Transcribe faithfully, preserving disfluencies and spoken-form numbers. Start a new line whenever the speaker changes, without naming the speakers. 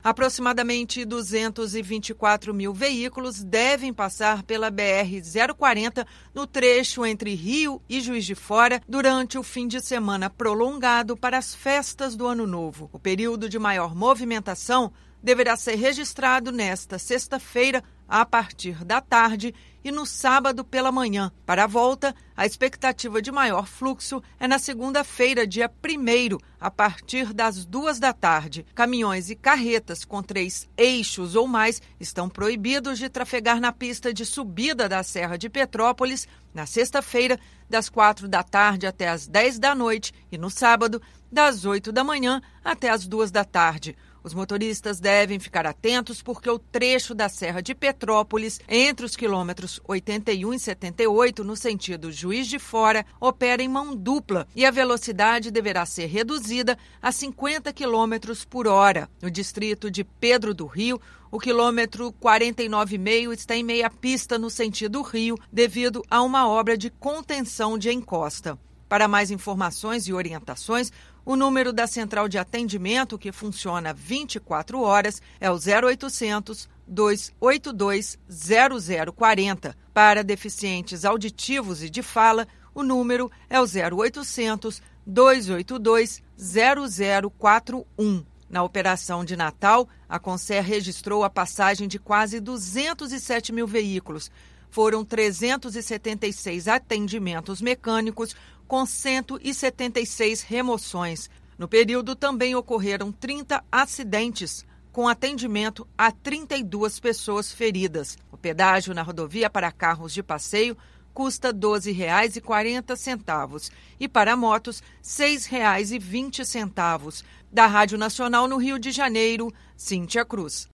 Aproximadamente duzentos e vinte e quatro mil veículos devem passar pela B R zero quarenta no trecho entre Rio e Juiz de Fora durante o fim de semana prolongado para as festas do Ano Novo. O período de maior movimentação deverá ser registrado nesta sexta-feira, a partir da tarde, e no sábado pela manhã. Para a volta, a expectativa de maior fluxo é na segunda-feira, dia primeiro, a partir das duas da tarde. Caminhões e carretas com três eixos ou mais estão proibidos de trafegar na pista de subida da Serra de Petrópolis na sexta-feira, das quatro da tarde até as dez da noite e no sábado, das oito da manhã até as duas da tarde. Os motoristas devem ficar atentos porque o trecho da Serra de Petrópolis, entre os quilômetros oitenta e um e setenta e oito, no sentido Juiz de Fora, opera em mão dupla e a velocidade deverá ser reduzida a cinquenta quilômetros por hora. No distrito de Pedro do Rio, o quilômetro quarenta e nove vírgula cinco está em meia pista no sentido Rio, devido a uma obra de contenção de encosta. Para mais informações e orientações, o número da central de atendimento, que funciona vinte e quatro horas, é o zero oitocentos, dois oito dois, zero zero quatro zero. Para deficientes auditivos e de fala, o número é o zero oitocentos, dois oito dois, zero zero quatro um. Na operação de Natal, a Concer registrou a passagem de quase duzentos e sete mil veículos. Foram trezentos e setenta e seis atendimentos mecânicos, com cento e setenta e seis remoções. No período também ocorreram trinta acidentes, com atendimento a trinta e duas pessoas feridas. O pedágio na rodovia para carros de passeio custa doze reais e quarenta centavos e para motos seis reais e vinte centavos. Da Rádio Nacional no Rio de Janeiro, Cíntia Cruz.